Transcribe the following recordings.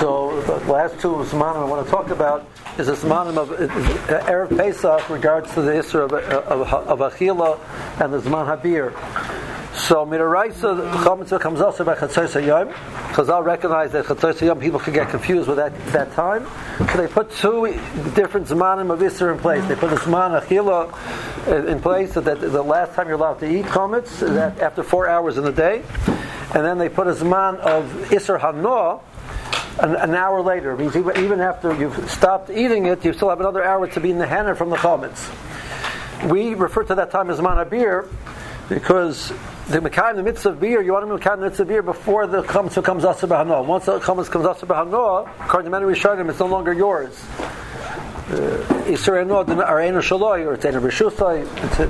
So the last two Zmanim I want to talk about is the Zmanim of Erev Pesach regards to the Isser of Achila and the Zman Habir. So Midaraisa, the Chametz comes also by Chatzos HaYom. Chazal recognize that Chatzos HaYom people could get confused with that time. So they put two different Zmanim of Isser in place. They put the Zman Achila in place, so that the last time you're allowed to eat Chametz is after 4 hours in the day. And then they put a Zman of Isser Hanoah an hour later. It means even after you've stopped eating it, you still have another hour to be in the Hana from the Chametz. We refer to that time as Zman Habir because the Mekayim, the mitzvah of beer, you want to Mekayim the mitzvah of beer before the Chametz comes Asur B'Hanoah. Once the Chametz comes Asur B'Hanoah, according to many Rishonim, it's no longer yours. Isur Hanoah are Eino Shaloi, or it's Eino Rishusai.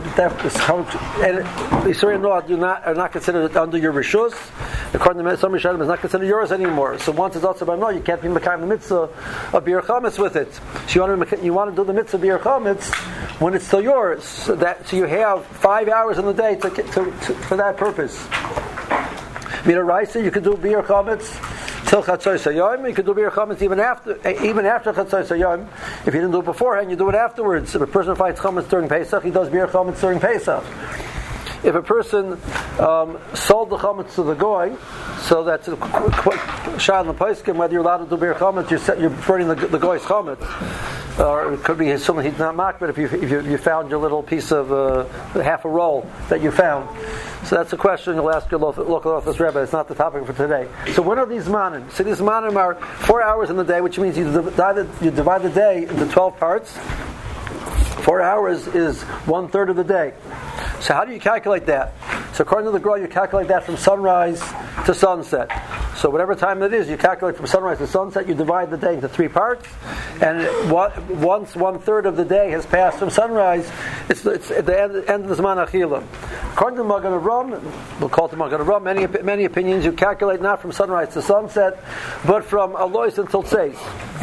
Isur Hanoah are not considered under your Rishus. According to some Rishonim, it's not considered yours anymore. So once it's Asur B'Hanoah, you can't be Mekayim the mitzvah of beer Chametz with it. So you want to do the mitzvah of beer Chametz when it's still yours. So you have 5 hours in the day for that purpose. Midaraisa, you could do beer Chametz till Chatzos HaYom. You could do beer Chametz even after Chatzos HaYom. If you didn't do it beforehand, you do it afterwards. If a person fights Chametz during Pesach, he does beer Chametz during Pesach. If a person sold the Chametz to the Goy, so that's Shad and Poskim, whether you're allowed to do beer Chametz, you're burning the Goy's Chametz. Or it could be something he's not mocked, but if you found your little piece of half a roll that you found. So that's a question you'll ask your local office Rebbe. It's not the topic for today. So when are these manim? So these manim are 4 hours in the day, which means you divide the day into 12 parts. 4 hours is 1/3 of the day. So how do you calculate that? So according to the Gra, you calculate that from sunrise to sunset. So whatever time it is, you calculate from sunrise to sunset, you divide the day into 3 parts, and once 1/3 of the day has passed from sunrise, it's at the end of the Zman Achila. According to Magen Avraham, we'll call it the Magen Avraham, many opinions, you calculate not from sunrise to sunset, but from Alois until Tzeis.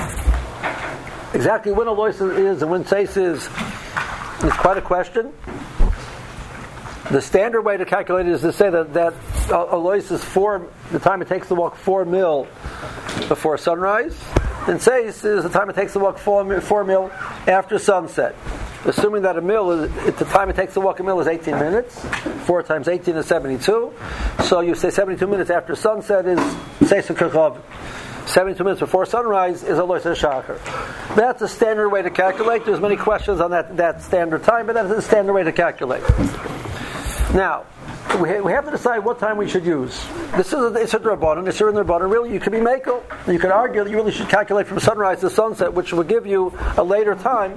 Exactly when Alois is and when Tzeis is quite a question. The standard way to calculate it is to say that Alois is the time it takes to walk 4 mil before sunrise, and Tzeis is the time it takes to walk 4 mil after sunset. Assuming that the time it takes to walk a mil is 18 minutes, 4 times 18 is 72, so you say 72 minutes after sunset is Tzeis K'chav. 72 minutes before sunrise is Alois HaShachar. That's a standard way to calculate. There's many questions on that standard time, but that's a standard way to calculate. Now, we have to decide what time we should use. This is it's a Rabbanan. It's in the Rabbanan. Really, you could be Mekel. You could argue that you really should calculate from sunrise to sunset, which will give you a later time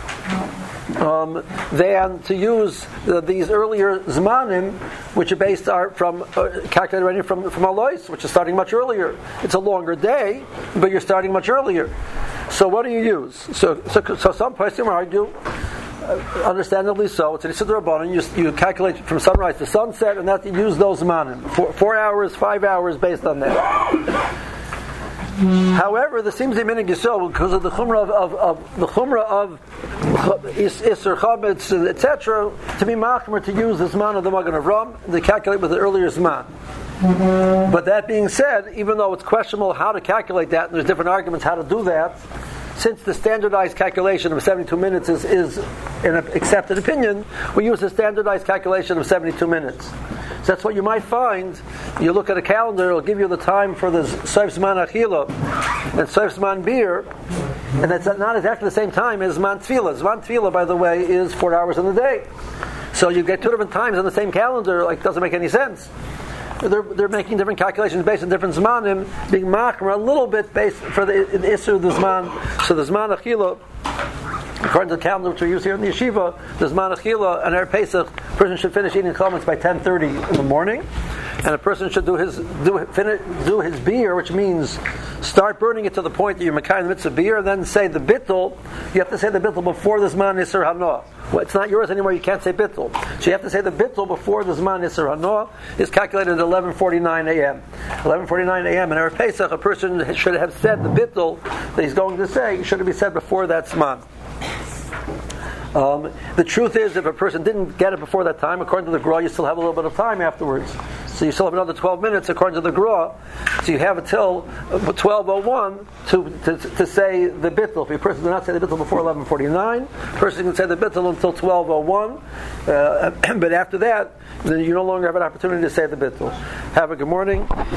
than to use these earlier Zmanim, which are based from calculated already from Alois, which is starting much earlier. It's a longer day, but you're starting much earlier. So what do you use? So some person argue, understandably so, it's an Issa D'Rabbanan, you calculate from sunrise to sunset, and that you use those Zmanim. 4 hours, 5 hours based on that. However, there seems to be minig Yisrael because of the chumrah of Isser Chametz, etc., to be machmer to use the Zman of the Magen Avraham, they calculate with the earlier Zman. But that being said, even though it's questionable how to calculate that, and there's different arguments how to do that, since the standardized calculation of 72 minutes is an accepted opinion, we use the standardized calculation of 72 minutes. So that's what you might find. You look at a calendar, it'll give you the time for the Sof Zman Achila and Sof Zman Beer, and that's not exactly the same time as Zman Tefillah. Zman Tefillah, by the way, is 4 hours in the day. So you get 2 different times on the same calendar, doesn't make any sense. They're making different calculations based on different Zmanim, being machmer a little bit based for the issue of the Zman. So the Zman Achila, according to the calendar which we use here in the yeshiva, the Zman Achila and Erev Pesach, a person should finish eating chametz by 10:30 in the morning, and a person should do his beer, which means start burning it to the point that you're mekayim the mitzvah beer, and then say the bittul. You have to say the bittul before the Zman Isser Hanoah. Well, it's not yours anymore, you can't say bittul. So you have to say the bittul before the Zman Isser Hanoah is calculated at 11:49 a.m. 11:49 a.m. in Erev Pesach, a person should have said the bittul that he's going to say, should be said before that Zman. The truth is, if a person didn't get it before that time, according to the Gra, you still have a little bit of time afterwards. So So you still have another 12 minutes according to the Gra. So you have until 12:01 to say the bittul. If a person does not say the bittul before 11:49, person can say the bittul until 12:01. But after that, then you no longer have an opportunity to say the bittul. Have a good morning.